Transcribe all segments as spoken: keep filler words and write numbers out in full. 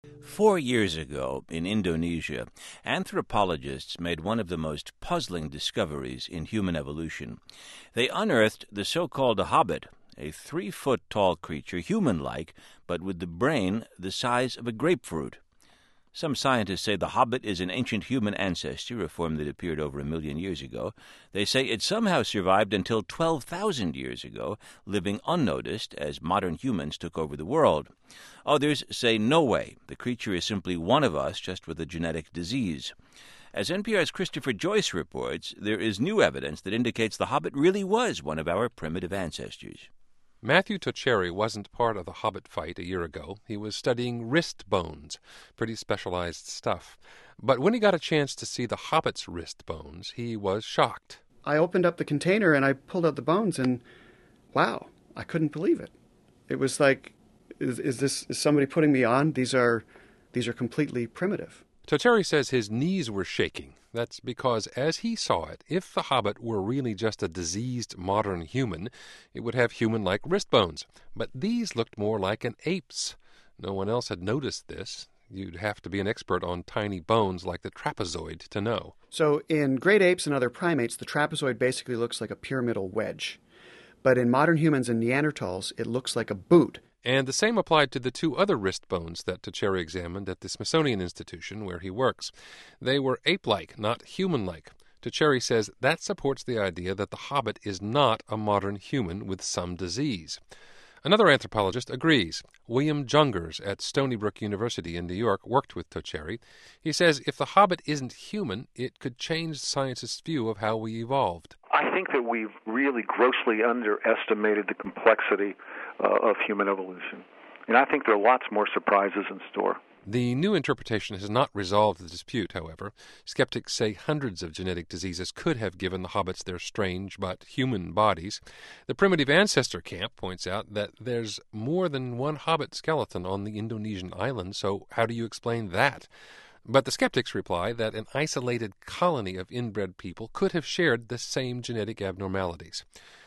Four years ago, in Indonesia, anthropologists made one of the most puzzling discoveries in human evolution. They unearthed the so-called hobbit, a three-foot-tall creature, human-like, but with the brain the size of a grapefruit. Some scientists say the hobbit is an ancient human ancestor, a form that appeared over a million years ago. They say it somehow survived until twelve thousand years ago, living unnoticed as modern humans took over the world. Others say no way, the creature is simply one of us, just with a genetic disease. As N P R's Christopher Joyce reports, there is new evidence that indicates the hobbit really was one of our primitive ancestors. Matthew Tocheri wasn't part of the Hobbit fight a year ago. He was studying wrist bones, pretty specialized stuff. But when he got a chance to see the Hobbit's wrist bones, he was shocked. I opened up the container and I pulled out the bones and, wow, I couldn't believe it. It was like, is, is this is somebody putting me on? These are, these are completely primitive. Tocheri says his knees were shaking. That's because, as he saw it, if the Hobbit were really just a diseased modern human, it would have human-like wrist bones. But these looked more like an ape's. No one else had noticed this. You'd have to be an expert on tiny bones like the trapezoid to know. So in great apes and other primates, the trapezoid basically looks like a pyramidal wedge. But in modern humans and Neanderthals, it looks like a boot. And the same applied to the two other wrist bones that Tocheri examined at the Smithsonian Institution where he works. They were ape-like, not human-like. Tocheri says that supports the idea that the hobbit is not a modern human with some disease. Another anthropologist agrees. William Jungers at Stony Brook University in New York worked with Tocheri. He says if the hobbit isn't human, it could change scientists' view of how we evolved. I think that we've really grossly underestimated the complexity uh, of human evolution. And I think there are lots more surprises in store. The new interpretation has not resolved the dispute, however. Skeptics say hundreds of genetic diseases could have given the hobbits their strange but human bodies. The Primitive Ancestor Camp points out that there's more than one hobbit skeleton on the Indonesian island, so how do you explain that? But the skeptics reply that an isolated colony of inbred people could have shared the same genetic abnormalities.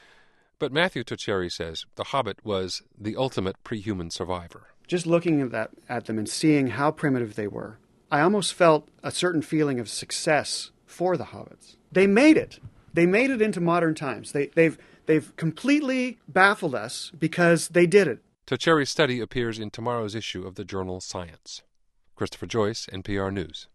But Matthew Tocheri says the hobbit was the ultimate pre-human survivor. Just looking at that at them and seeing how primitive they were, I almost felt a certain feeling of success for the hobbits. They made it. They made it into modern times. They, they've, they've completely baffled us because they did it. Tocheri's study appears in tomorrow's issue of the journal Science. Christopher Joyce, N P R News.